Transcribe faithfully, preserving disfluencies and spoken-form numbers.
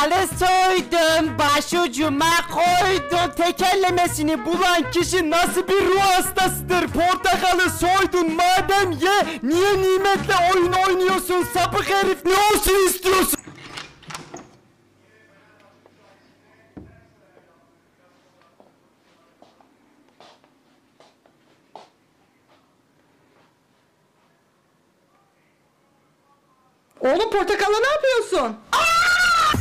Portakalı soydum, başucuma koydum. Tekerlemesini bulan kişi nasıl bir ruh hastasıdır? Portakalı soydun madem ye. Niye nimetle oyun oynuyorsun sapık herif? Ne olsun istiyorsun? Oğlum portakalla ne yapıyorsun?